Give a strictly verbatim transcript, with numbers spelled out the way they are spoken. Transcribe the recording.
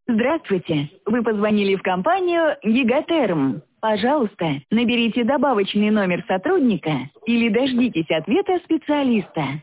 Здравствуйте. Вы позвонили в компанию «Гигатерм». Пожалуйста, наберите добавочный номер сотрудника или дождитесь ответа специалиста.